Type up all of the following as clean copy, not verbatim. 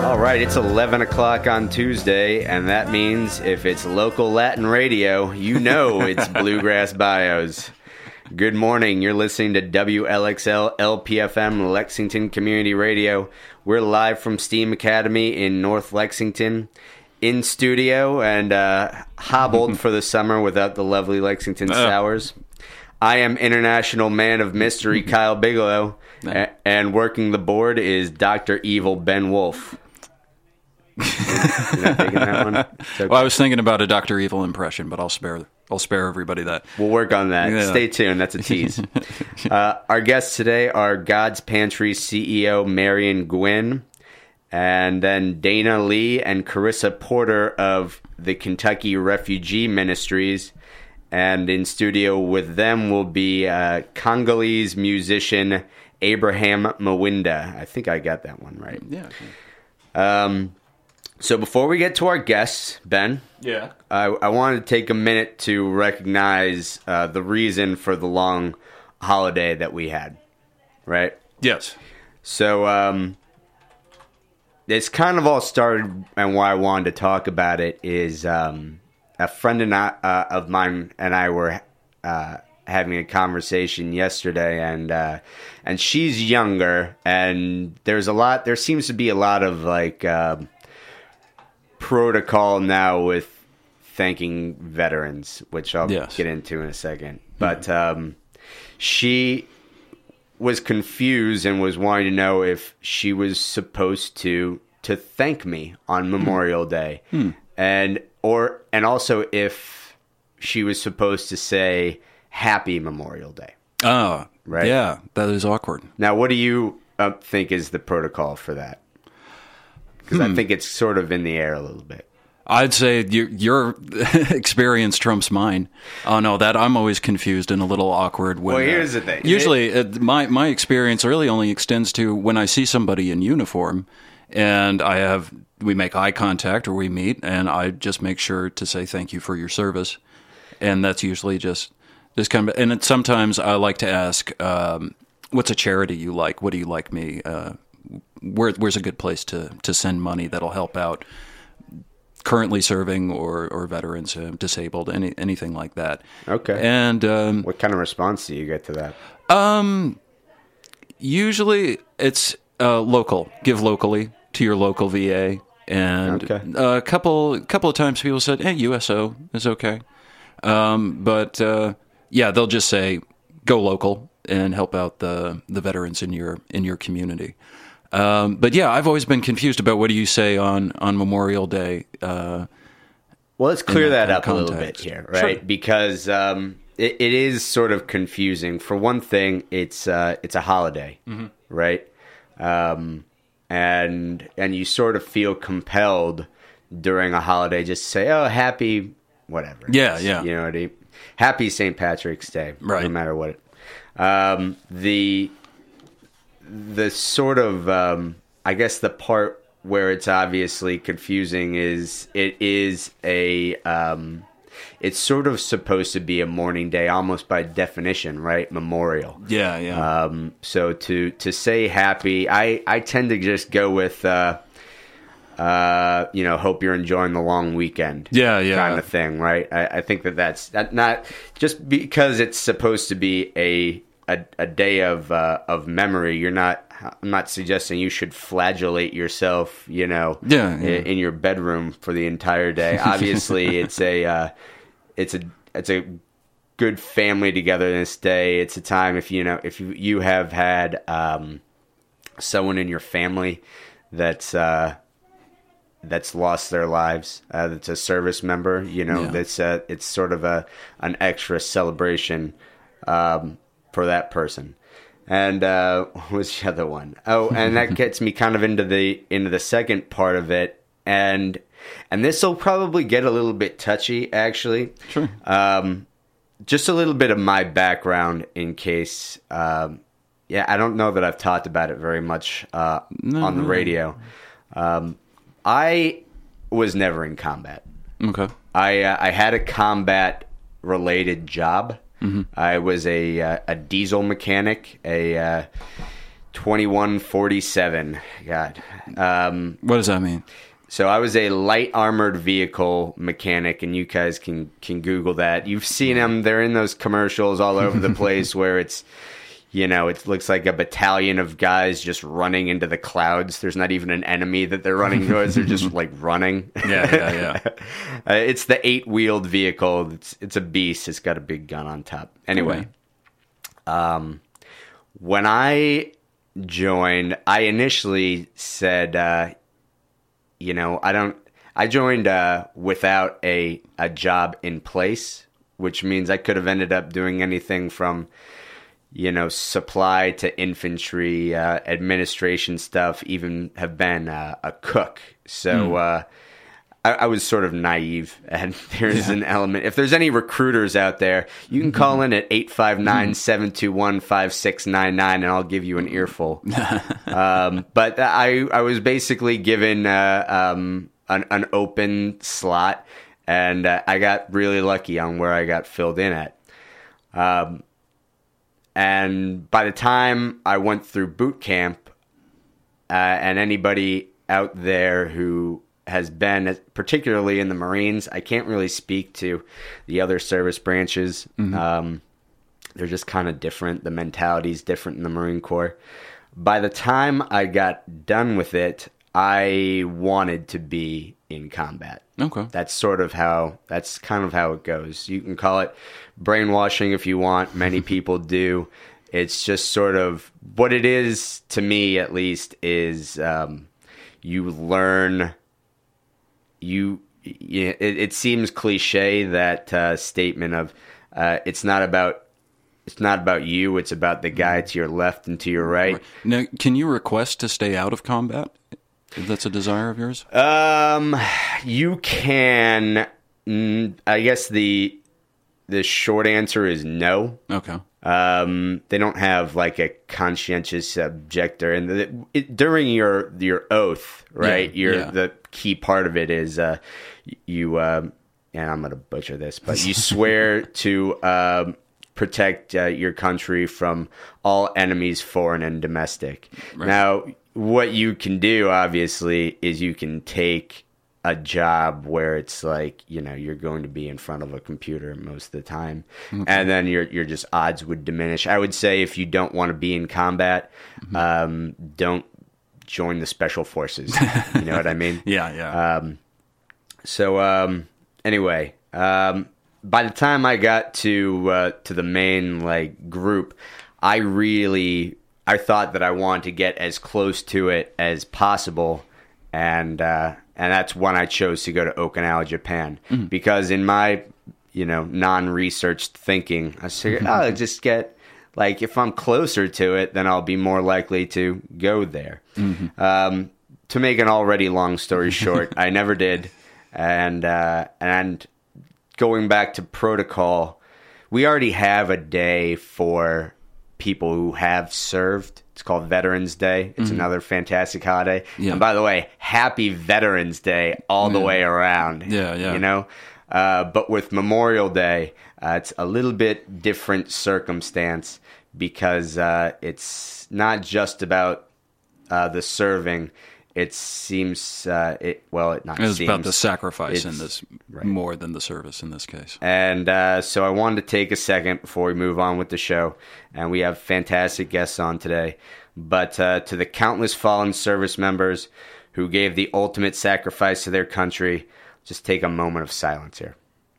All right, it's 11 o'clock on Tuesday, and that means if it's local Latin radio, you know it's Bluegrass Bios. Good morning. You're listening to WLXL LPFM Lexington Community Radio. We're live from Steam Academy in North Lexington, in studio, and hobbled for the summer without the lovely Lexington Sours. I am International Man of Mystery Kyle Bigelow, and working the board is Dr. Evil Ben Wolf. You're not taking that one? Okay. Well, I was thinking about a Dr. Evil impression, but I'll spare everybody that. We'll work on that. Yeah. Stay tuned. That's a tease. Our guests today are God's Pantry CEO Marion Gwynn, and then Dana Lee and Carissa Porter of the Kentucky Refugee Ministries. And in studio with them will be Congolese musician Abraham Mawinda. I think I got that one right. Yeah. So before we get to our guests, Ben, I wanted to take a minute to recognize the reason for the long holiday that we had, right? Yes. So it's kind of all started, and why I wanted to talk about it is a friend of mine and I were having a conversation yesterday, and she's younger, and there seems to be a lot of like protocol now with thanking veterans, which I'll get into in a second. But she was confused and was wanting to know if she was supposed to thank me on Memorial Day, and also if she was supposed to say Happy Memorial Day. Oh, right. Yeah, that is awkward. Now, what do you think is the protocol for that? Because I think it's sort of in the air a little bit. I'd say your experience trumps mine. Oh no, that I'm always confused and a little awkward. When, well, here's the thing. Usually, my experience really only extends to when I see somebody in uniform, and we make eye contact or we meet, and I just make sure to say thank you for your service, and that's usually just this kind of. And sometimes I like to ask, "What's a charity you like? What do you like me?" Where's a good place to send money that'll help out currently serving or veterans, disabled, anything like that. Okay. And what kind of response do you get to that? Usually it's local. Give locally to your local VA, and a couple of times people said, "Hey, USO is okay," but they'll just say, "Go local and help out the veterans in your community." But yeah, I've always been confused about what do you say on Memorial Day. Well, let's clear that up context. A little bit here, right? Sure. Because it is sort of confusing. For one thing, it's a holiday, right? And you sort of feel compelled during a holiday just to say, "Oh, happy whatever." Yeah. You know what I mean? Happy St. Patrick's Day, right? No matter what. The sort of, I guess the part where it's obviously confusing is it's sort of supposed to be a mourning day almost by definition, right? Memorial. Yeah. So to say happy, I tend to just go with, hope you're enjoying the long weekend. Yeah. Kind of thing, right? I think that's not just because it's supposed to be a day of memory. I'm not suggesting you should flagellate yourself, in your bedroom for the entire day. Obviously, it's a good family togetherness day. It's a time if you have had someone in your family that's lost their lives, that's a service member. That's it's sort of an extra celebration for that person. And what was the other one? Oh, and that gets me kind of into the second part of it, and this will probably get a little bit touchy, actually. Sure. Just a little bit of my background, in case. I don't know that I've talked about it very much on the radio. I was never in combat. Okay. I had a combat-related job. Mm-hmm. I was a diesel mechanic, 2147. God. What does that mean? So I was a light armored vehicle mechanic, and you guys can Google that. You've seen them. They're in those commercials all over the place where it's, it looks like a battalion of guys just running into the clouds. There's not even an enemy that they're running towards. They're just like running. Yeah. It's the 8-wheeled vehicle. It's a beast. It's got a big gun on top. Anyway, when I joined, I initially said, I joined without a job in place, which means I could have ended up doing anything from, supply to infantry, administration stuff, even have been a cook. So I was sort of naive, and there's an element. If there's any recruiters out there, you can call in at 859-721-5699, and I'll give you an earful. But I was basically given an open slot, and I got really lucky on where I got filled in at. And by the time I went through boot camp, and anybody out there who has been, particularly in the Marines, I can't really speak to the other service branches. They're just kind of different. The mentality is different in the Marine Corps. By the time I got done with it, I wanted to be in combat. Okay. That's kind of how it goes. You can call it brainwashing if you want. Many people do. It's just sort of what it is, to me at least, is you learn. It seems cliche, that statement of it's not about you, it's about the guy to your left and to your right. Now, can you request to stay out of combat if that's a desire of yours? You can. I guess the short answer is no. Okay. They don't have like a conscientious objector, and during your oath, right? The key part of it is you. And I'm going to butcher this, but you swear to protect your country from all enemies, foreign and domestic. Right. Now, what you can do, obviously, is you can take a job where it's like, you're going to be in front of a computer most of the time. Okay. And then your just odds would diminish. I would say if you don't want to be in combat, don't join the special forces. You know what I mean? Yeah. Anyway, by the time I got to the main group, I thought that I wanted to get as close to it as possible, and that's when I chose to go to Okinawa, Japan, because in my non-researched thinking, I figured I'll just get, if I'm closer to it, then I'll be more likely to go there. To make an already long story short, I never did, and going back to protocol, we already have a day for people who have served. It's called Veterans Day. It's another fantastic holiday. Yeah. And by the way, happy Veterans Day all the way around. Yeah. But with Memorial Day, it's a little bit different circumstance, because it's not just about the serving. It seems it was about the sacrifice in this, right, more than the service in this case. And so I wanted to take a second before we move on with the show, and we have fantastic guests on today. But to the countless fallen service members who gave the ultimate sacrifice to their country, just take a moment of silence here.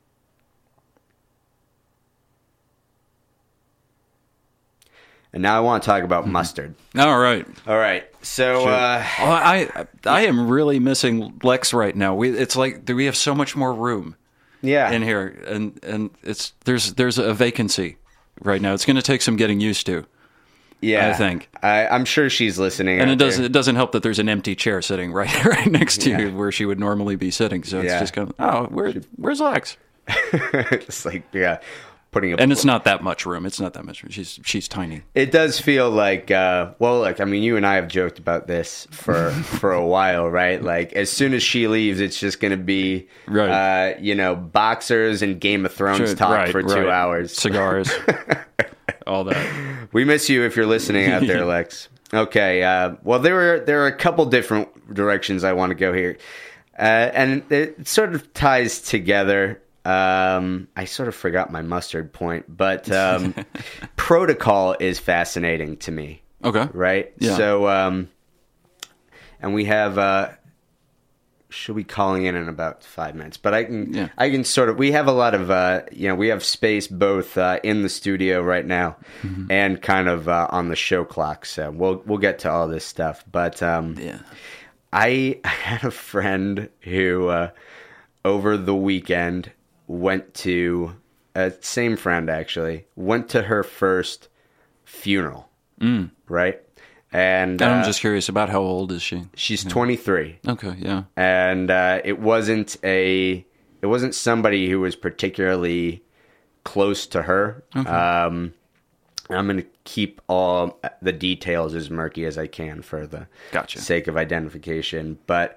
And now I want to talk about mustard. All right. So, I am really missing Lex right now. It's like we have so much more room, in here, and there's a vacancy right now. It's going to take some getting used to. Yeah, I think. I'm sure she's listening. And it doesn't help that there's an empty chair sitting right next to you where she would normally be sitting. So it's just kind of, where's Lex? It's like, and it's not that much room. It's not that much room. She's tiny. It does feel like, you and I have joked about this for a while, right? Like, as soon as she leaves, it's just going to be, boxers and Game of Thrones talk for 2 hours. Cigars. All that. We miss you if you're listening out there, Lex. Okay. Well, there are a couple different directions I want to go here, and it sort of ties together. I sort of forgot my mustard point, but protocol is fascinating to me. Okay. Right. Yeah. So, and we have. She'll be calling in about 5 minutes, but I can sort of. We have a lot of. We have space both in the studio right now, and kind of on the show clock. So we'll get to all this stuff. But I had a friend who over the weekend went to same friend actually went to her first funeral. Right. And I'm just curious about how old is she? She's 23. Okay, yeah. And it wasn't somebody who was particularly close to her. Okay. I'm going to keep all the details as murky as I can for the sake of identification. But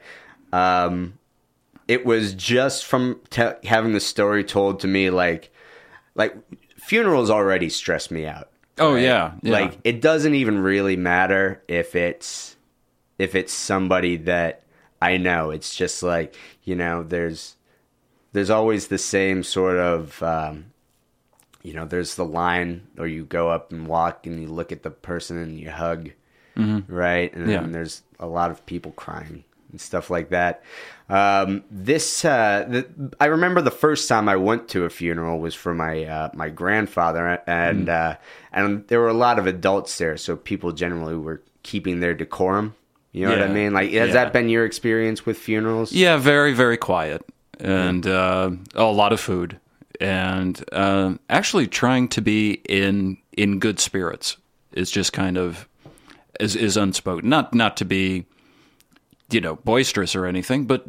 it was just from having the story told to me, like funerals already stress me out. Oh, right? yeah. Like, it doesn't even really matter if it's somebody that I know. It's just like, there's always the same sort of, there's the line, or you go up and walk and you look at the person and you hug, right? And then there's a lot of people crying and stuff like that. I remember the first time I went to a funeral was for my grandfather, and there were a lot of adults there, so people generally were keeping their decorum. You know what I mean? Like, has that been your experience with funerals? Yeah, very, very quiet, and a lot of food, and actually trying to be in good spirits is just kind of is unspoken. Not to be boisterous or anything, but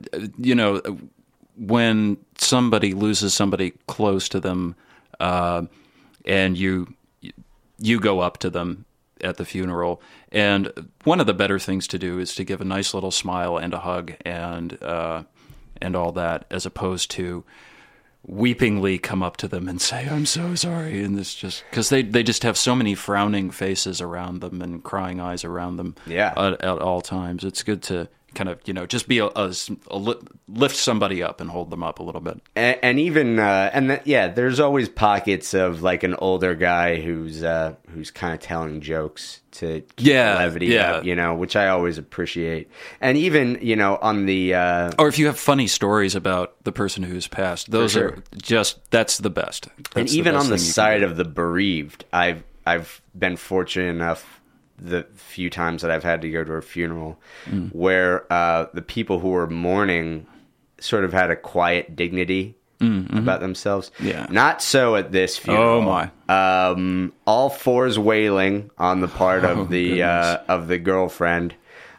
when somebody loses somebody close to them, and you go up to them at the funeral, and one of the better things to do is to give a nice little smile and a hug and all that, as opposed to weepingly come up to them and say, "I'm so sorry," and this just because they just have so many frowning faces around them and crying eyes around them at all times. It's good to kind of, just be lift somebody up and hold them up a little bit. And even, there's always pockets of like an older guy who's kind of telling jokes to keep levity up, which I always appreciate. And even, on the... or if you have funny stories about the person who's passed, those are that's the best. And even on the side of the bereaved, I've been fortunate enough the few times that I've had to go to a funeral where the people who were mourning sort of had a quiet dignity about themselves. Yeah. Not so at this funeral. Oh my. All fours wailing on the part of the girlfriend.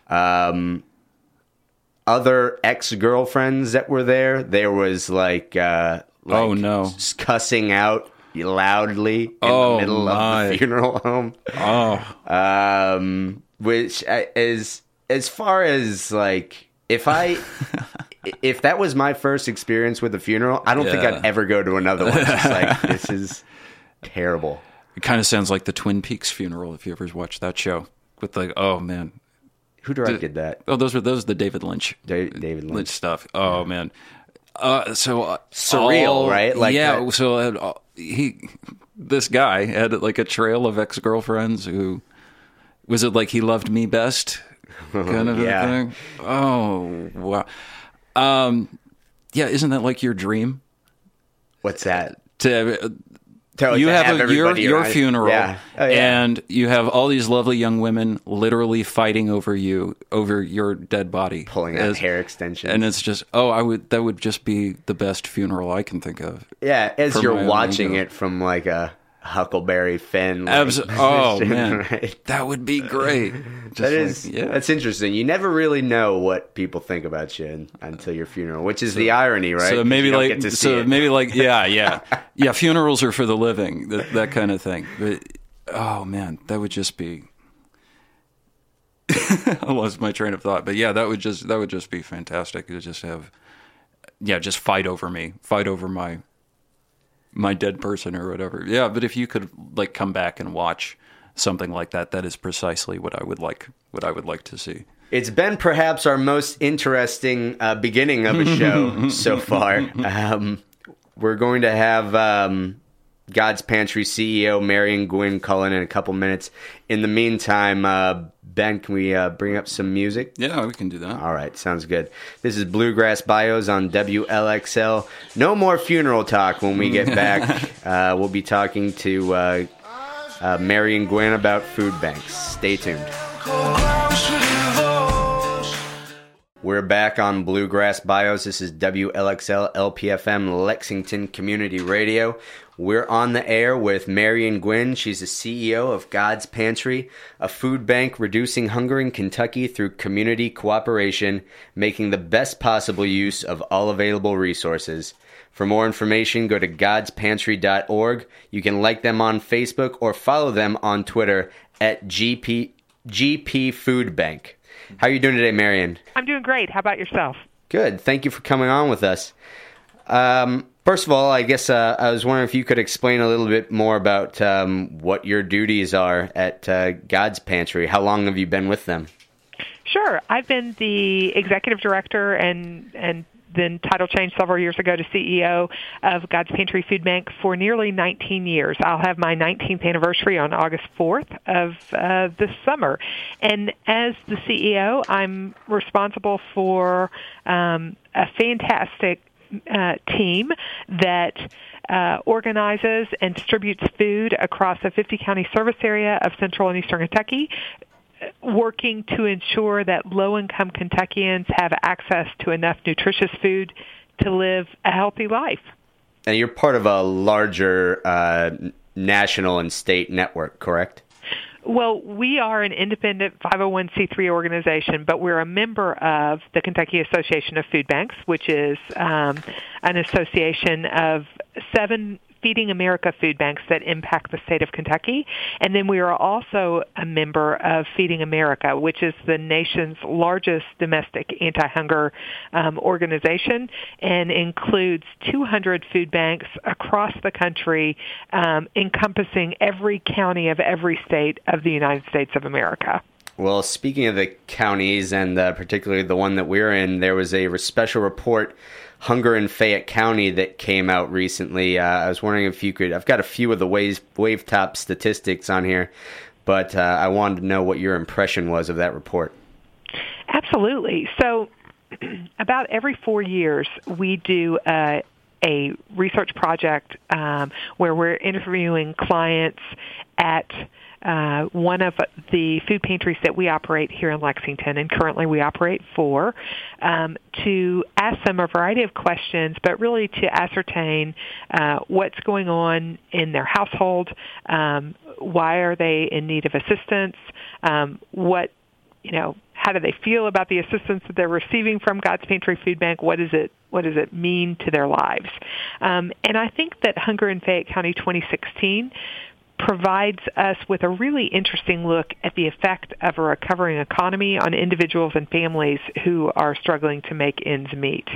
Other ex-girlfriends that were there was like oh no, cussing out loudly in the middle of the funeral home. Which is, as far as like, if that was my first experience with a funeral, I don't think I'd ever go to another one. It's just like, this is terrible. It kind of sounds like the Twin Peaks funeral, if you ever watched that show. With like, oh man, who directed that? Oh, those were the David Lynch. David Lynch stuff. Oh man. So surreal, right? Like that. So this guy had like a trail of ex-girlfriends who, was it like he loved me best kind of a thing? Oh wow. Isn't that like your dream? What's that? You have your funeral, and you have all these lovely young women literally fighting over your dead body, pulling out hair extensions, and it's just that would just be the best funeral I can think of. Yeah, as you're watching it from like a Huckleberry Finn. Oh man, right? That would be great. That's interesting. You never really know what people think about you until your funeral, which is the irony, right? So maybe funerals are for the living, that kind of thing. But oh man, that would just be. I lost my train of thought, but that would just be fantastic to just have, just fight over my dead person or whatever. Yeah, but if you could like come back and watch something like that. That is precisely what I would like to see. It's been perhaps our most interesting beginning of a show so far. We're going to have God's Pantry CEO Marion Gwynn call in a couple minutes. In the meantime, Ben, can we bring up some music? Yeah, we can do that. All right, sounds good. This is Bluegrass Bios on WLXL. No more funeral talk when we get back. We'll be talking to Marion Gwynn about food banks. Stay tuned. We're back on Bluegrass Bios. This is WLXL LPFM Lexington Community Radio. We're on the air with Marion Gwynn. She's the CEO of God's Pantry, a food bank reducing hunger in Kentucky through community cooperation, making the best possible use of all available resources. For more information, go to godspantry.org. You can like them on Facebook or follow them on Twitter at GP Food Bank. How are you doing today, Marion? I'm doing great. How about yourself? Good. Thank you for coming on with us. First of all, I guess I was wondering if you could explain a little bit more about what your duties are at God's Pantry. How long have you been with them? Sure. I've been the executive director and then title changed several years ago to CEO of God's Pantry Food Bank for nearly 19 years. I'll have my 19th anniversary on August 4th of this summer. And as the CEO, I'm responsible for a fantastic team that organizes and distributes food across a 50-county service area of central and eastern Kentucky, working to ensure that low-income Kentuckians have access to enough nutritious food to live a healthy life. And you're part of a larger national and state network, correct? Well, we are an independent 501c3 organization, but we're a member of the Kentucky Association of Food Banks, which is an association of 7 Feeding America food banks that impact the state of Kentucky. And then we are also a member of Feeding America, which is the nation's largest domestic anti-hunger organization and includes 200 food banks across the country, encompassing every county of every state of the United States of America. Well, speaking of the counties, and particularly the one that we're in, there was a special report, Hunger in Fayette County, that came out recently. I was wondering if you could, I've got a few of the wave top statistics on here, but I wanted to know what your impression was of that report. Absolutely. So about every 4 years, we do a research project where we're interviewing clients at one of the food pantries that we operate here in Lexington, and currently we operate 4, to ask them a variety of questions, but really to ascertain what's going on in their household, why are they in need of assistance, how do they feel about the assistance that they're receiving from God's Pantry Food Bank? What does it mean to their lives? And I think that Hunger in Fayette County 2016 provides us with a really interesting look at the effect of a recovering economy on individuals and families who are struggling to make ends meet.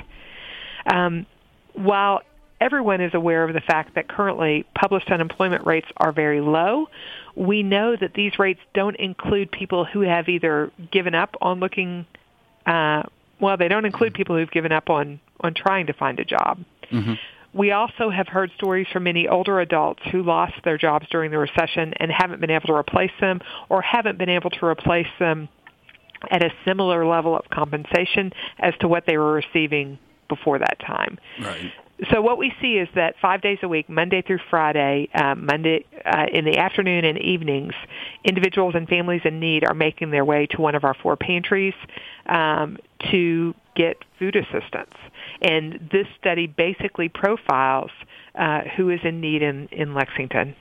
While everyone is aware of the fact that currently published unemployment rates are very low, we know that these rates don't include people who have either given up on looking, they don't include people who've given up on trying to find a job. Mm-hmm. We also have heard stories from many older adults who lost their jobs during the recession and haven't been able to replace them, or haven't been able to replace them at a similar level of compensation as to what they were receiving before that time. Right. So what we see is that 5 days a week, Monday through Friday, in the afternoon and evenings, individuals and families in need are making their way to one of our 4 pantries to get food assistance. And this study basically profiles who is in need in Lexington.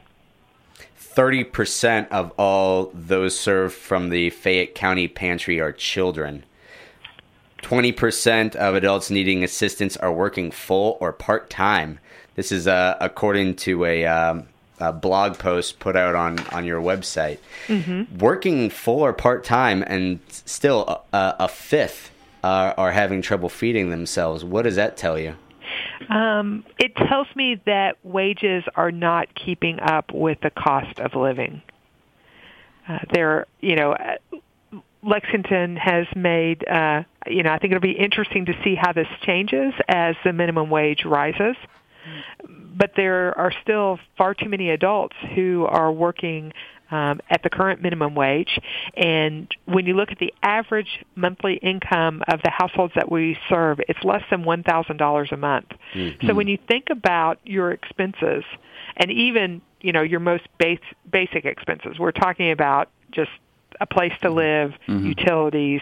30% of all those served from the Fayette County Pantry are children. 20% of adults needing assistance are working full or part-time. This is according to a blog post put out on your website. Mm-hmm. Working full or part-time, and still a fifth are having trouble feeding themselves. What does that tell you? It tells me that wages are not keeping up with the cost of living. Lexington has made, I think it'll be interesting to see how this changes as the minimum wage rises. But there are still far too many adults who are working at the current minimum wage. And when you look at the average monthly income of the households that we serve, it's less than $1,000 a month. Mm-hmm. So when you think about your expenses, and even, your most basic expenses, we're talking about just a place to live, utilities,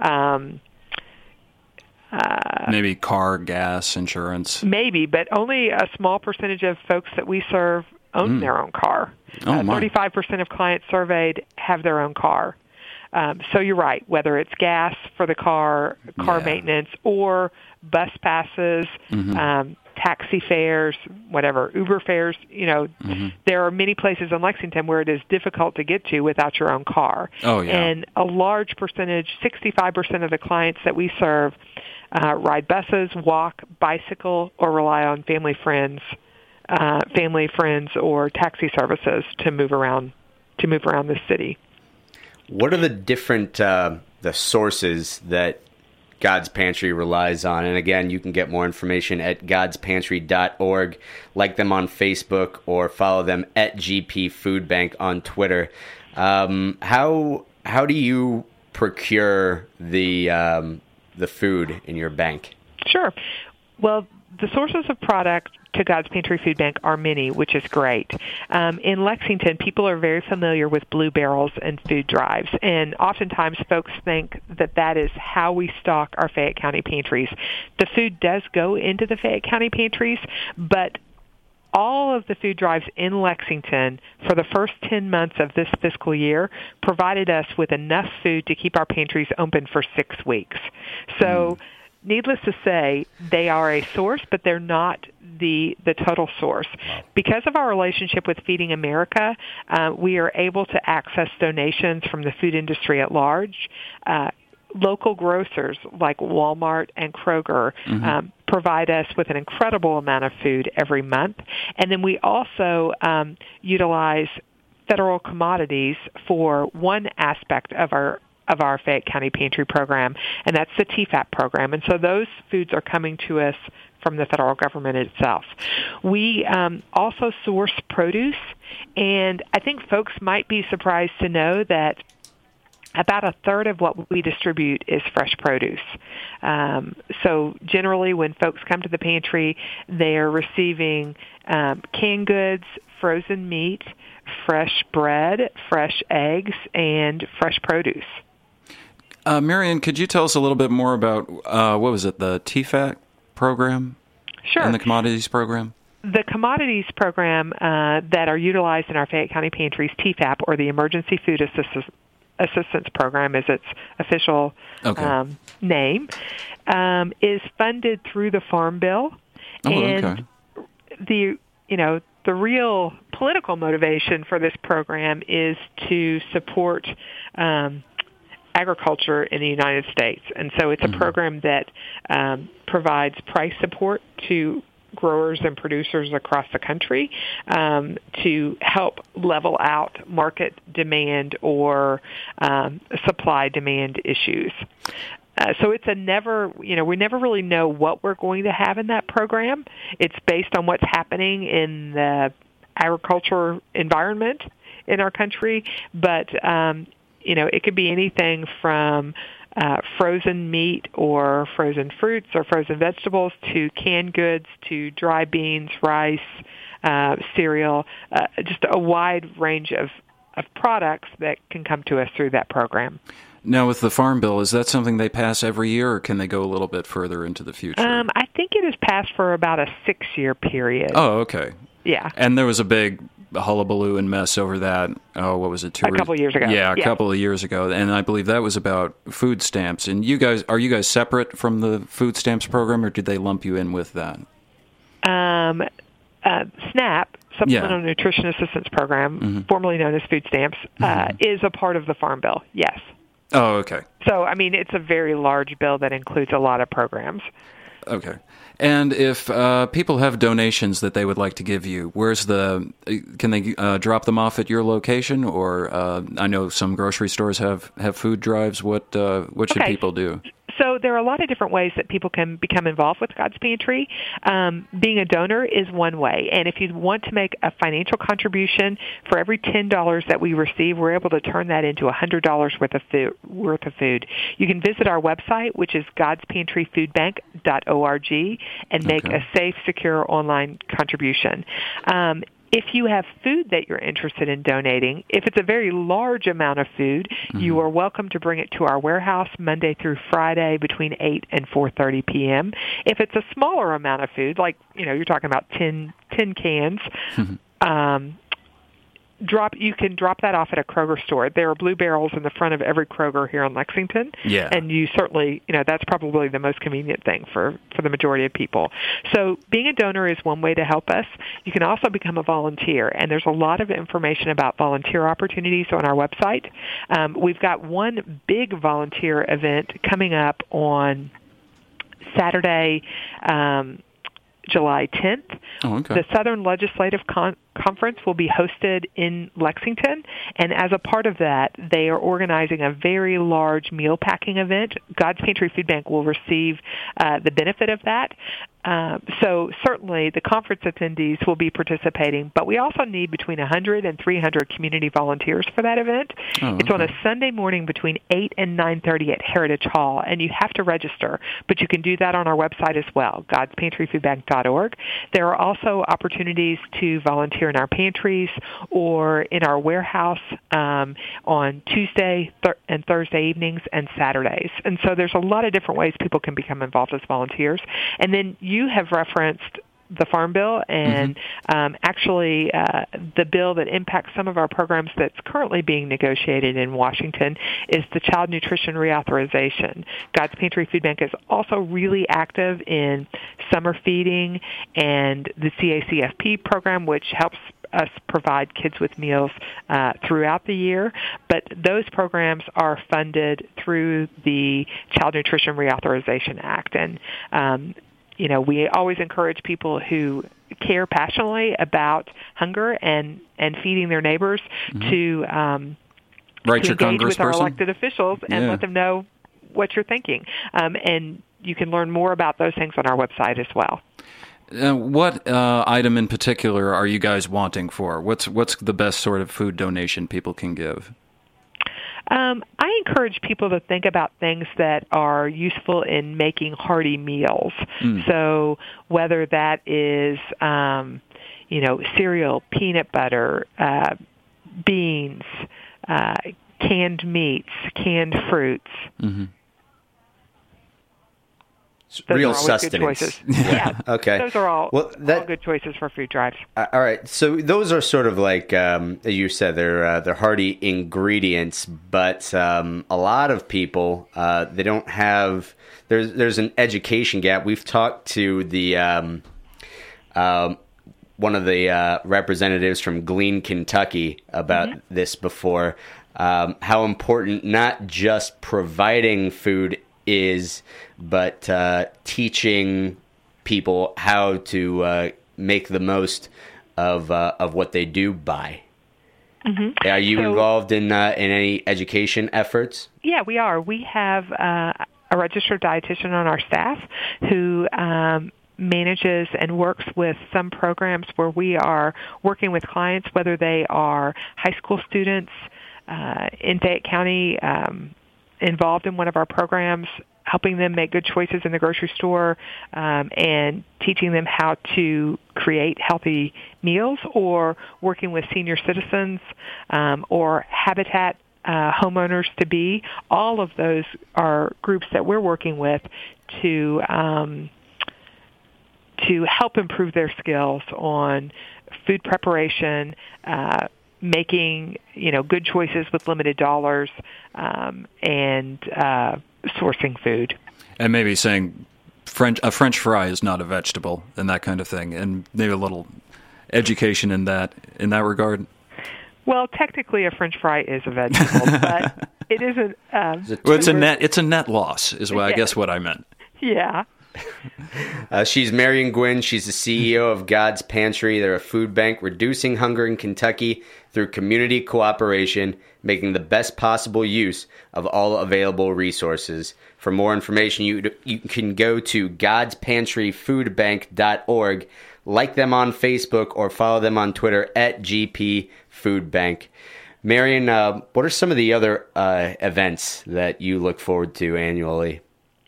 maybe car, gas, insurance. Maybe, but only a small percentage of folks that we serve own their own car. 35% of clients surveyed have their own car. So you're right, whether it's gas for the car maintenance, or bus passes, taxi fares, whatever, Uber fares, there are many places in Lexington where it is difficult to get to without your own car. Oh, yeah. And a large percentage, 65% of the clients that we serve, ride buses, walk, bicycle, or rely on family, friends, or taxi services to move around the city. What are the different the sources that God's Pantry relies on? And again, you can get more information at godspantry.org. Like them on Facebook or follow them at GP Food Bank on Twitter. How do you procure the food in your bank? Sure. Well, the sources of product to God's Pantry Food Bank are many, which is great. In Lexington, people are very familiar with Blue Barrels and food drives, and oftentimes folks think that is how we stock our Fayette County pantries. The food does go into the Fayette County pantries, but all of the food drives in Lexington for the first 10 months of this fiscal year provided us with enough food to keep our pantries open for 6 weeks. So needless to say, they are a source, but they're not the total source. Because of our relationship with Feeding America, we are able to access donations from the food industry at large. Local grocers like Walmart and Kroger provide us with an incredible amount of food every month. And then we also utilize federal commodities for one aspect of our Fayette County Pantry program, and that's the TFAP program. And so those foods are coming to us from the federal government itself. We also source produce, and I think folks might be surprised to know that about a third of what we distribute is fresh produce. So generally when folks come to the pantry, they're receiving canned goods, frozen meat, fresh bread, fresh eggs, and fresh produce. Marion, could you tell us a little bit more about, the TFAP program? Sure. And the commodities program? The commodities program that are utilized in our Fayette County pantries, TFAP, or the Emergency Food Assistance Program is its official name, is funded through the Farm Bill. And the real political motivation for this program is to support agriculture in the United States. And so it's a program that provides price support to growers and producers across the country to help level out market demand or supply-demand issues. So it's we never really know what we're going to have in that program. It's based on what's happening in the agriculture environment in our country, but it could be anything from frozen meat or frozen fruits or frozen vegetables to canned goods to dry beans, rice, cereal, just a wide range of products that can come to us through that program. Now, with the Farm Bill, is that something they pass every year, or can they go a little bit further into the future? I think it is passed for about a 6-year period. Oh, okay. Yeah. And there was a big hullabaloo and mess over that. Oh, what was it? A couple of years ago. Yeah, a couple of years ago. And I believe that was about food stamps. And are you guys separate from the food stamps program, or did they lump you in with that? SNAP, Supplemental Nutrition Assistance Program, formerly known as food stamps, is a part of the Farm Bill, yes. Oh, okay. So, it's a very large bill that includes a lot of programs. Okay. And if people have donations that they would like to give you, can they drop them off at your location? Or I know some grocery stores have food drives. What should people do? So there are a lot of different ways that people can become involved with God's Pantry. Being a donor is one way. And if you want to make a financial contribution, for every $10 that we receive, we're able to turn that into $100 worth of food. You can visit our website, which is godspantryfoodbank.org, and make a safe, secure online contribution. If you have food that you're interested in donating, if it's a very large amount of food, you are welcome to bring it to our warehouse Monday through Friday between 8 and 4:30 p.m. If it's a smaller amount of food, like, you're talking about 10 cans, you can drop that off at a Kroger store. There are blue barrels in the front of every Kroger here in Lexington. Yeah. And you certainly, that's probably the most convenient thing for the majority of people. So being a donor is one way to help us. You can also become a volunteer, and there's a lot of information about volunteer opportunities on our website. We've got one big volunteer event coming up on Saturday, July 10th. Oh, okay. The Southern Legislative Conference will be hosted in Lexington, and as a part of that, they are organizing a very large meal packing event. God's Pantry Food Bank will receive the benefit of that. So certainly the conference attendees will be participating, but we also need between 100 and 300 community volunteers for that event. It's on a Sunday morning between 8 and 9:30 at Heritage Hall, and you have to register, but you can do that on our website as well, godspantryfoodbank.org. There are also opportunities to volunteer in our pantries or in our warehouse on Tuesday and Thursday evenings and Saturdays. And so there's a lot of different ways people can become involved as volunteers. And then you have referenced the Farm Bill, and actually the bill that impacts some of our programs that's currently being negotiated in Washington is the Child Nutrition Reauthorization. God's Pantry Food Bank is also really active in summer feeding and the CACFP program, which helps us provide kids with meals throughout the year. But those programs are funded through the Child Nutrition Reauthorization Act. And we always encourage people who care passionately about hunger and feeding their neighbors to Write to your engage with our congressperson? elected officials and let them know what you're thinking. And you can learn more about those things on our website as well. What item in particular are you guys wanting for? What's the best sort of food donation people can give? I encourage people to think about things that are useful in making hearty meals. So whether that is, cereal, peanut butter, beans, canned meats, canned fruits. Real sustenance. Good choices. Yeah. Okay. Those are all good choices for food drives. All right. So those are sort of like, as you said, they're hearty ingredients, but a lot of people they don't have. There's an education gap. We've talked to the one of the representatives from Glean, Kentucky, about this before. How important not just providing food is, but teaching people how to make the most of what they do buy. Are you involved in any education efforts? Yeah, we are. We have a registered dietitian on our staff who manages and works with some programs where we are working with clients, whether they are high school students in Fayette County, involved in one of our programs, helping them make good choices in the grocery store, and teaching them how to create healthy meals, or working with senior citizens or Habitat homeowners to be. All of those are groups that we're working with to help improve their skills on food preparation, making good choices with limited dollars, and sourcing food. And maybe saying a French fry is not a vegetable and that kind of thing, and maybe a little education in that regard. Well, technically, a French fry is a vegetable, but it isn't. Well, it's a net loss, is what I guess what I meant. Yeah. She's Marion Gwynn. She's the CEO of God's Pantry. They're a food bank reducing hunger in Kentucky through community cooperation, making the best possible use of all available resources. For more information, you can go to godspantryfoodbank.org, like them on Facebook, or follow them on Twitter at GP Food Bank. Marion, what are some of the other events that you look forward to annually?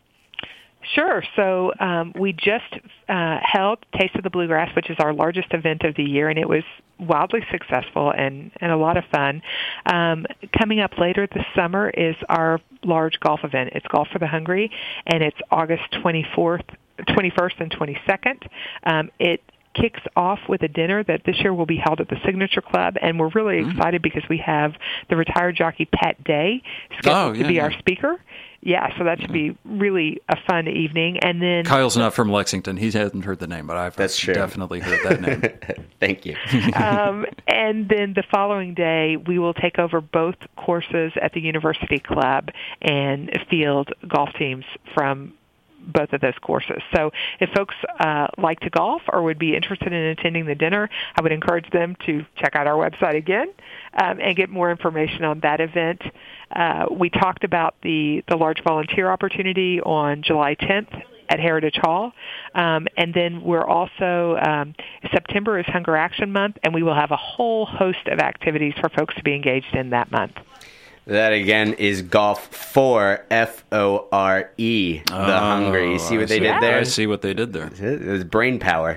Sure. So we just held Taste of the Bluegrass, which is our largest event of the year, and it was wildly successful and a lot of fun. Coming up later this summer is our large golf event. It's Golf for the Hungry, and it's August 21st, and 22nd. It kicks off with a dinner that this year will be held at the Signature Club, and we're really excited because we have the retired jockey Pat Day scheduled to be our speaker. Yeah, so that should be really a fun evening. And then Kyle's not from Lexington. He hasn't heard the name, but I've definitely heard that name. Thank you. And then the following day, we will take over both courses at the University Club and field golf teams from both of those courses. So if folks like to golf or would be interested in attending the dinner, I would encourage them to check out our website again and get more information on that event. We talked about the large volunteer opportunity on July 10th at Heritage Hall. And then we're also, September is Hunger Action Month, and we will have a whole host of activities for folks to be engaged in that month. That, again, is Golf for, F-O-R-E, the Hungry. You see what they did there? I see what they did there. It was brain power.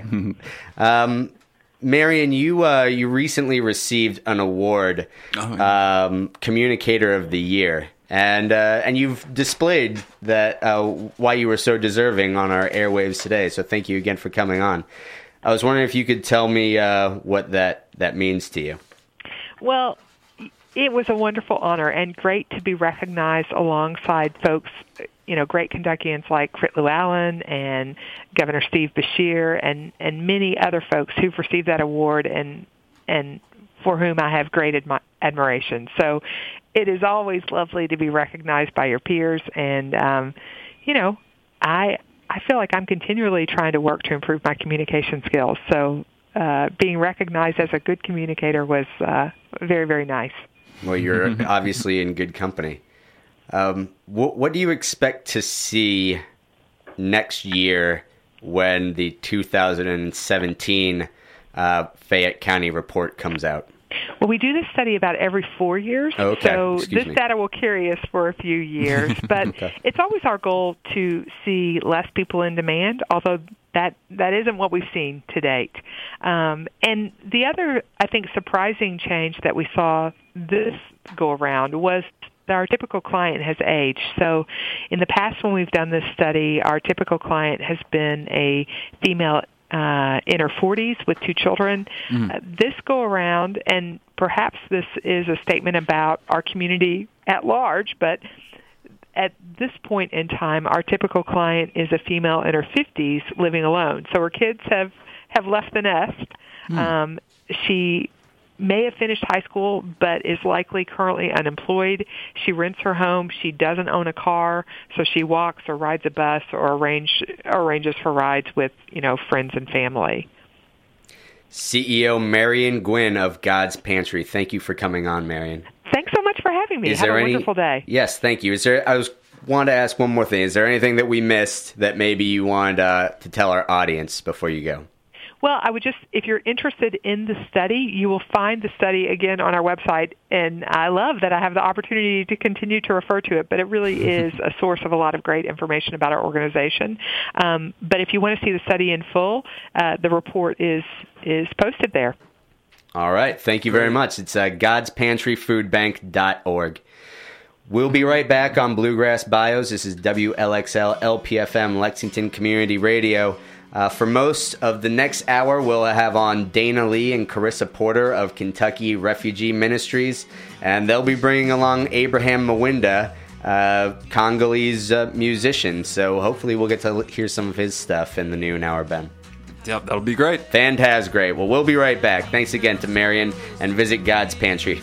Marion, you recently received an award, Communicator of the Year, and you've displayed that why you were so deserving on our airwaves today. So thank you again for coming on. I was wondering if you could tell me what that means to you. Well, it was a wonderful honor and great to be recognized alongside folks, great Kentuckians like Frit Llewellyn and Governor Steve Beshear and many other folks who've received that award and for whom I have great admiration. So it is always lovely to be recognized by your peers, and I feel like I'm continually trying to work to improve my communication skills. So being recognized as a good communicator was very, very nice. Well, you're obviously in good company. What do you expect to see next year when the 2017 Fayette County report comes out? Well, we do this study about every 4 years, so this data will carry us for a few years. But It's always our goal to see less people in demand, although that isn't what we've seen to date. And the other, I think, surprising change that we saw this go-around was that our typical client has aged. So in the past when we've done this study, our typical client has been a female in her 40s with 2 children. This go-around, and perhaps this is a statement about our community at large, but at this point in time, our typical client is a female in her 50s living alone. So her kids have left the nest. She may have finished high school, but is likely currently unemployed. She rents her home. She doesn't own a car, so she walks or rides a bus or arranges for rides with, friends and family. CEO Marion Gwynn of God's Pantry. Thank you for coming on, Marion. Thanks so much for having me. Have a wonderful day. Yes, thank you. Wanted to ask one more thing. Is there anything that we missed that maybe you wanted to tell our audience before you go? Well, I would if you're interested in the study, you will find the study again on our website, and I love that I have the opportunity to continue to refer to it, but it really is a source of a lot of great information about our organization. But if you want to see the study in full, the report is posted there. All right. Thank you very much. It's godspantryfoodbank.org. We'll be right back on Bluegrass Bios. This is WLXL LPFM Lexington Community Radio. For most of the next hour, we'll have on Dana Lee and Carissa Porter of Kentucky Refugee Ministries, and they'll be bringing along Abraham Mawinda, Congolese musician. So hopefully we'll get to hear some of his stuff in the noon hour, Ben. Yep, that'll be great. Fantastic. Great. Well, we'll be right back. Thanks again to Marion, and visit God's Pantry.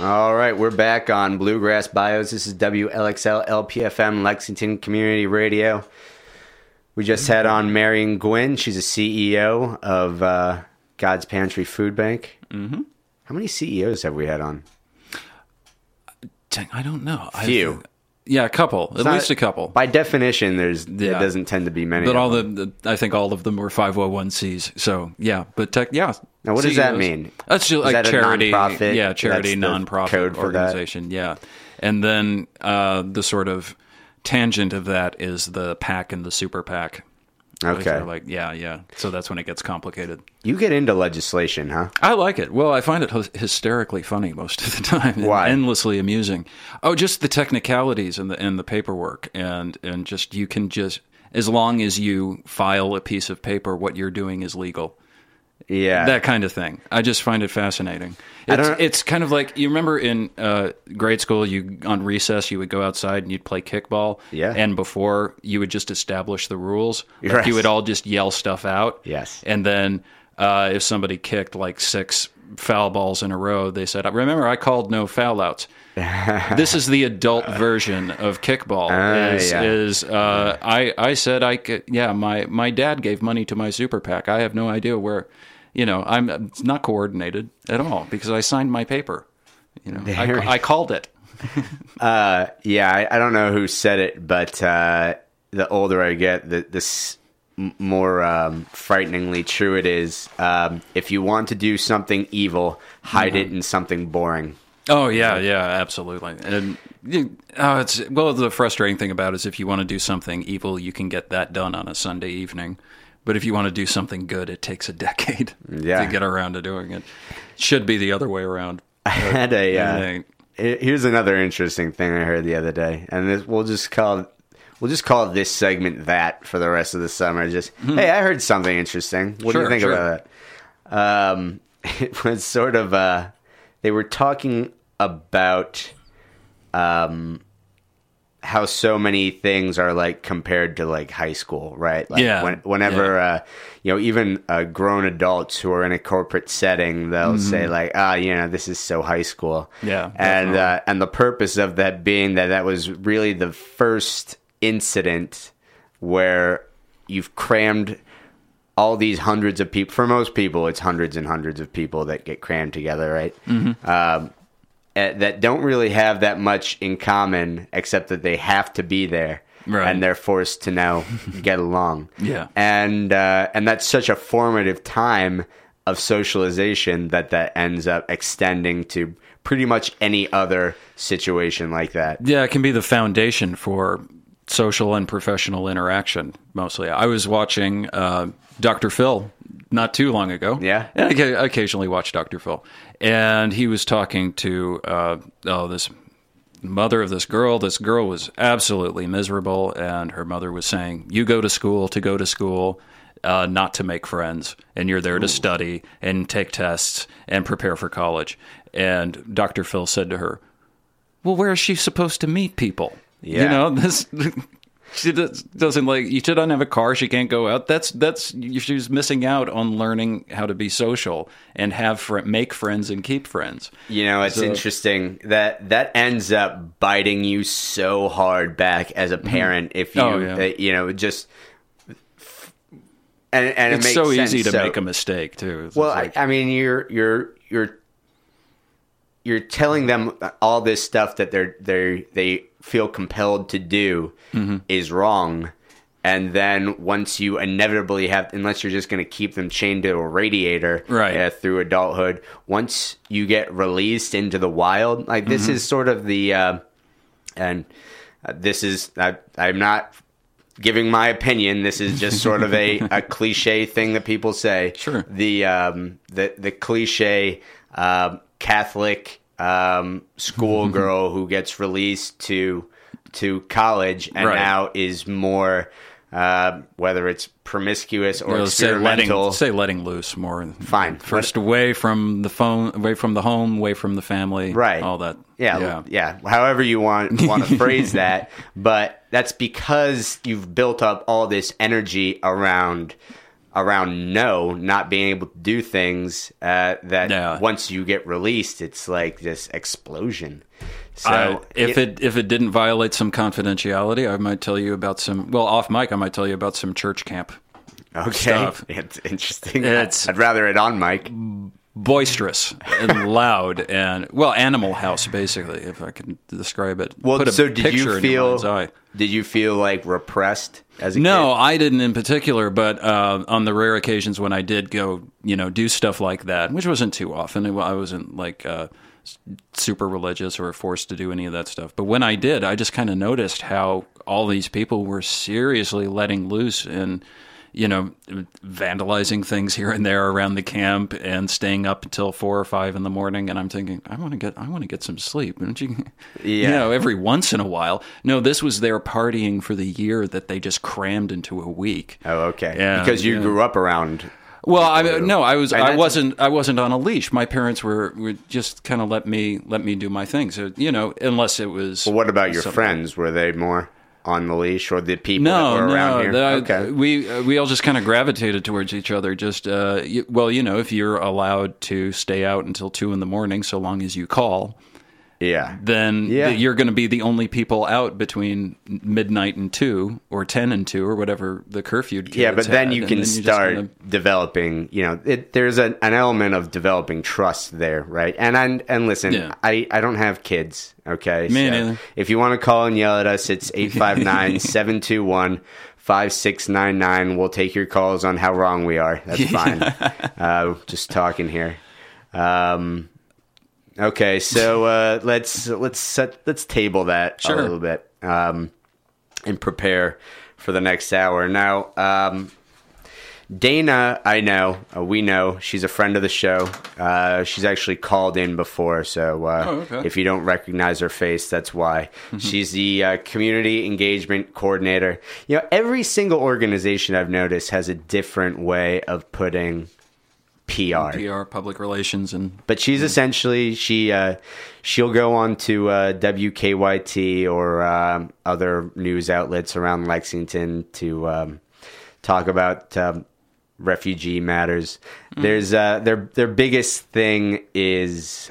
All right, we're back on Bluegrass Bios. This is WLXL LPFM Lexington Community Radio. We just had on Marion Gwynn. She's a CEO of God's Pantry Food Bank. Mm-hmm. How many CEOs have we had on? I don't know. Few. Yeah, a couple. At least a couple. By definition, there doesn't tend to be many. But I think all of them were 501c. So yeah, but Now, what does that mean? That's just like that charity. nonprofit? Yeah, charity nonprofit code for organization. That? Yeah, and then the sort of tangent of that is the PAC and the super PAC. Okay. Like yeah. So that's when it gets complicated. You get into legislation, huh? I like it. Well, I find it hysterically funny most of the time. Why? Endlessly amusing. Oh, just the technicalities and the paperwork, and just you can just, as long as you file a piece of paper, what you're doing is legal. Yeah, that kind of thing. I just find it fascinating. It's kind of like, you remember in grade school, on recess you would go outside and you'd play kickball. Yeah. And before you would just establish the rules. Yes. Like you would all just yell stuff out. Yes. And then if somebody kicked like 6 foul balls in a row, they said, "Remember, I called no foul outs." This is the adult version of kickball. I said I could. Yeah, my dad gave money to my super PAC. I have no idea where. It's not coordinated at all because I signed my paper. I called it. I don't know who said it, but the older I get, the more frighteningly true it is. If you want to do something evil, hide it in something boring. Oh yeah, absolutely. And the frustrating thing about it is if you want to do something evil, you can get that done on a Sunday evening. But if you want to do something good, it takes a decade to get around to doing it. Should be the other way around. I had here's another interesting thing I heard the other day, and we'll just call this segment that for the rest of the summer. Just hey, I heard something interesting. What do you think about that? It was sort of they were talking about how so many things are like compared to like high school, right? Like whenever even grown adults who are in a corporate setting, they'll say like, this is so high school. Yeah. And the purpose of that being that was really the first incident where you've crammed all these hundreds of people. For most people, it's hundreds and hundreds of people that get crammed together, right? Mm-hmm. That don't really have that much in common, except that they have to be there, right. And they're forced to now get along. Yeah, and that's such a formative time of socialization that ends up extending to pretty much any other situation like that. Yeah, it can be the foundation for social and professional interaction. Mostly, I was watching Dr. Phil not too long ago. Yeah, and I occasionally watch Dr. Phil. And he was talking to this mother of this girl. This girl was absolutely miserable, and her mother was saying, "You go to school, not to make friends, and you're there to study and take tests and prepare for college." And Dr. Phil said to her, "Well, where is she supposed to meet people? Yeah. This." She doesn't she doesn't have a car. She can't go out. She's missing out on learning how to be social and make friends and keep friends. It's interesting that ends up biting you so hard back as a parent if you, just. And it it's makes so sense. easy to make a mistake too. I mean, you're telling them all this stuff that they feel compelled to do is wrong, and then once you inevitably unless you're just going to keep them chained to a radiator through adulthood, once you get released into the wild, like this is sort of I'm not giving my opinion. This is just sort of a cliche thing that people say. Sure. The cliche Catholic schoolgirl who gets released to college and now is more whether it's promiscuous or experimental. Say letting loose more. Fine. First away from the phone, away from the home, away from the family. Right. All that. Yeah. However you want to phrase that, but that's because you've built up all this energy around around not being able to do things that once you get released, it's like this explosion. So if it didn't violate some confidentiality, I might tell you about off mic, I might tell you about some church camp. Okay, stuff. It's interesting. It's I'd rather it on mic. Boisterous and loud and Animal House, basically, if I can describe it. Well, Put a so did picture you in your mind's feel? eye. Did you feel like repressed as a kid? No, I didn't in particular, but on the rare occasions when I did go, do stuff like that, which wasn't too often. I wasn't like super religious or forced to do any of that stuff. But when I did, I just kind of noticed how all these people were seriously letting loose and vandalizing things here and there around the camp and staying up until 4 or 5 in the morning. And I'm thinking, I want to get some sleep. Don't you? Yeah. Every once in a while. No, this was their partying for the year that they just crammed into a week. Oh, okay. Yeah, because you grew up around. Well, I wasn't on a leash. My parents were just kind of let me do my thing. So, unless it was. Well, what about your something. Friends? Were they more on the leash, or the people that were around here? Okay. We all just kind of gravitated towards each other. Just if you're allowed to stay out until 2 a.m, so long as you call, then you're going to be the only people out between midnight and 2 or 10 and 2 or whatever the curfew. Yeah, but then you can start developing. There's an element of developing trust there, right? And listen, I don't have kids. Okay, me neither. If you want to call and yell at us, it's 859-721-5699. We'll take your calls on how wrong we are. That's fine. Just talking here. Okay, so let's table that a little bit and prepare for the next hour. Now, Dana, we know she's a friend of the show. She's actually called in before, so if you don't recognize her face, that's why. She's the community engagement coordinator. Every single organization I've noticed has a different way of putting PR, public relations, but she's essentially she'll go on to WKYT or other news outlets around Lexington to talk about refugee matters. There's their biggest thing is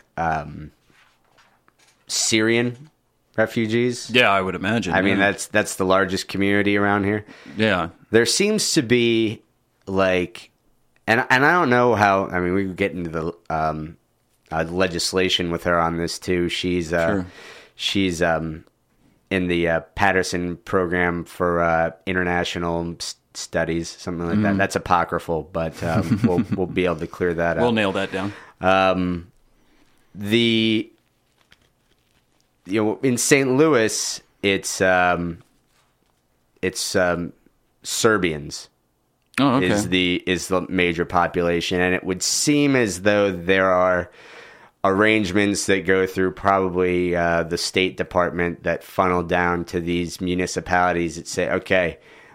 Syrian refugees. Yeah, I would imagine. I mean, that's the largest community around here. Yeah, there seems to be like. And I don't know how. I mean, we could get into the legislation with her on this too. She's in the Patterson program for international studies, something like that. That's apocryphal, but we'll be able to clear that up. We'll nail that down. In St. Louis, it's Serbians. Oh, okay. is the major population, and it would seem as though there are arrangements that go through probably the State Department that funnel down to these municipalities that say, okay,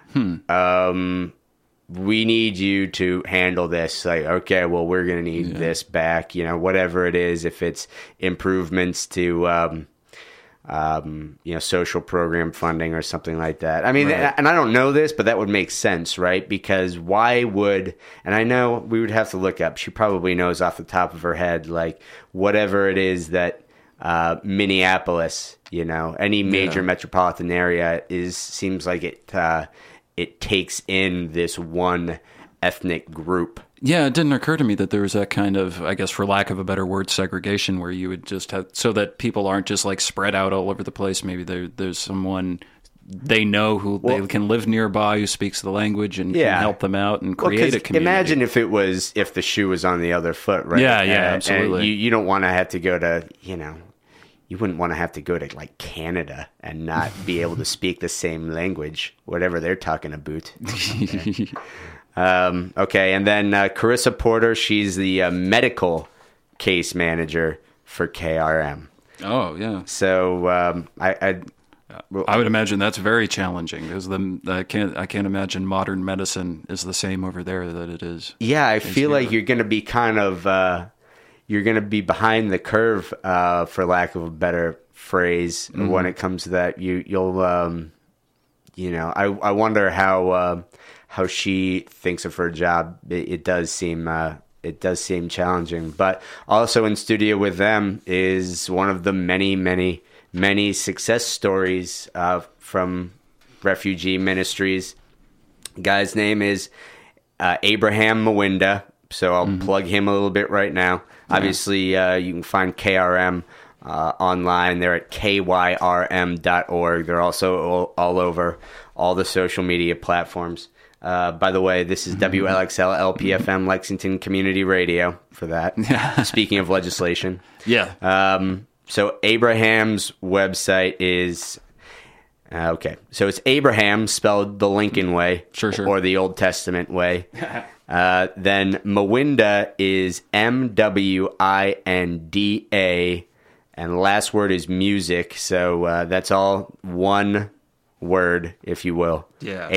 we need you to handle this. Like, okay, well, we're going to need this back, whatever it is, if it's improvements to social program funding or something like that. I mean, right. And I don't know this, but that would make sense, right? Because why would, and I know we would have to look up, she probably knows off the top of her head, like whatever it is that Minneapolis, any major metropolitan area seems like it takes in this one ethnic group. Yeah, it didn't occur to me that there was that kind of, I guess, for lack of a better word, segregation, where you would just have, so that people aren't just like spread out all over the place. Maybe there's someone they know who they can live nearby who speaks the language and can help them out and create a community. Imagine if the shoe was on the other foot, right? Yeah, absolutely. And you don't want to have to go to, you wouldn't want to have to go to like Canada and not be able to speak the same language, whatever they're talking about. Okay, and then Carissa Porter, she's the medical case manager for KRM. Oh, yeah. So I would imagine that's very challenging because I can't imagine modern medicine is the same over there that it is. Yeah, I feel like you're going to be kind of you're going to be behind the curve, for lack of a better phrase, when it comes to that. You'll I wonder how how she thinks of her job, it does seem challenging. But also in studio with them is one of the many success stories from refugee ministries. Guy's name is Abraham Mawinda, so I'll plug him a little bit right now. Yeah. Obviously, you can find KRM online. They're at kyrm.org. They're also all over all the social media platforms. By the way, this is WLXL LPFM Lexington Community Radio for that. Speaking of legislation. Yeah. So Abraham's website is... okay, so it's Abraham spelled the Lincoln way, sure. or the Old Testament way. Then Mawinda is Mwinda, and last word is music. So that's all one word, if you will. Yeah.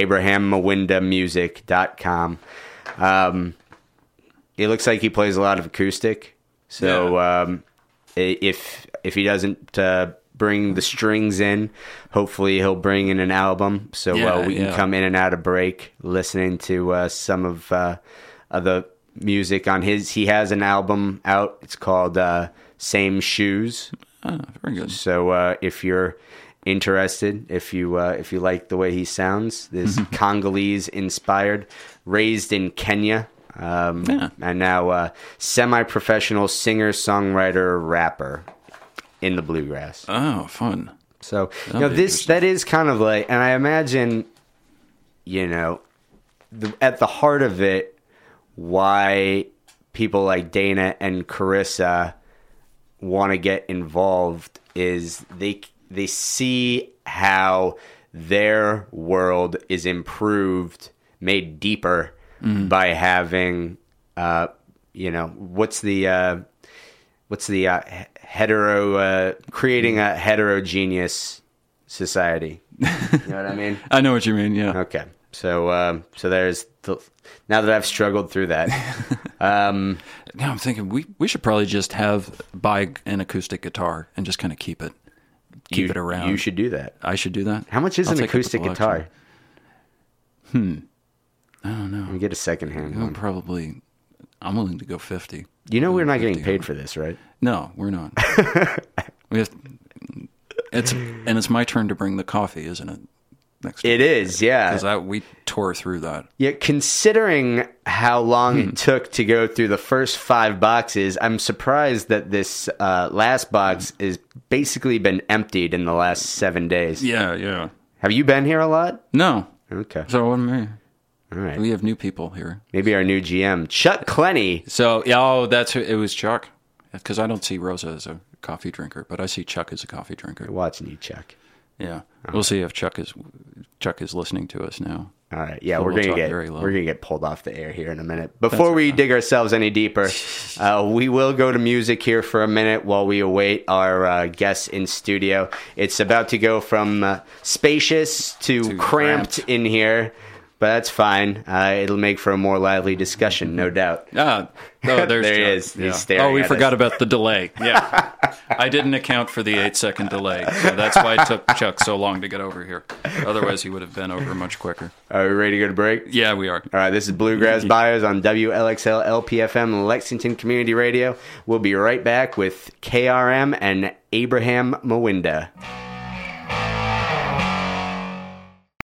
AbrahamMawindamusic.com. It looks like he plays a lot of acoustic. So if he doesn't bring the strings in, hopefully he'll bring in an album, so we can come in and out of break listening to some of the music on his. He has an album out. It's called Same Shoes. Oh, very good. So if you're interested, if you like the way he sounds, this Congolese inspired, raised in Kenya, and now semi-professional singer, songwriter, rapper in the bluegrass. Oh, fun. So, that is kind of like, and I imagine, at the heart of it, why people like Dana and Carissa want to get involved is they see how their world is improved, made deeper by having, creating a heterogeneous society. You know what I mean? I know what you mean. Yeah. Okay. So there's now that I've struggled through that. Now I'm thinking we should probably just buy an acoustic guitar and just kind of keep it around. You should do that. I should do that. How much is an acoustic guitar? I don't know. We get a secondhand one. Probably. I'm willing to go 50. We're not getting paid for this, right? No, we're not. It's my turn to bring the coffee, isn't it? Next week. It is, yeah. Because we tore through that. Yeah, considering how long it took to go through the first 5 boxes, I'm surprised that this last box has basically been emptied in the last 7 days. Yeah. Have you been here a lot? No. Okay. So what me? All right. We have new people here. Maybe our new GM, Chuck Clenny. So, it was Chuck. Because I don't see Rosa as a coffee drinker, but I see Chuck as a coffee drinker. We're watching you, Chuck. Yeah. We'll see if Chuck is listening to us now. All right. Yeah, So we're gonna get pulled off the air here in a minute. Before we dig ourselves any deeper, we will go to music here for a minute while we await our guests in studio. It's about to go from spacious to cramped in here. But that's fine. It'll make for a more lively discussion, no doubt. There's there he Chuck. is. Yeah. He's staring we at forgot us. about the delay. Yeah. I didn't account for the 8-second delay, so that's why it took Chuck so long to get over here. Otherwise, he would have been over much quicker. Are we ready to go to break? Yeah, we are. All right, this is Bluegrass Bios on WLXL LPFM Lexington Community Radio. We'll be right back with KRM and Abraham Mawinda.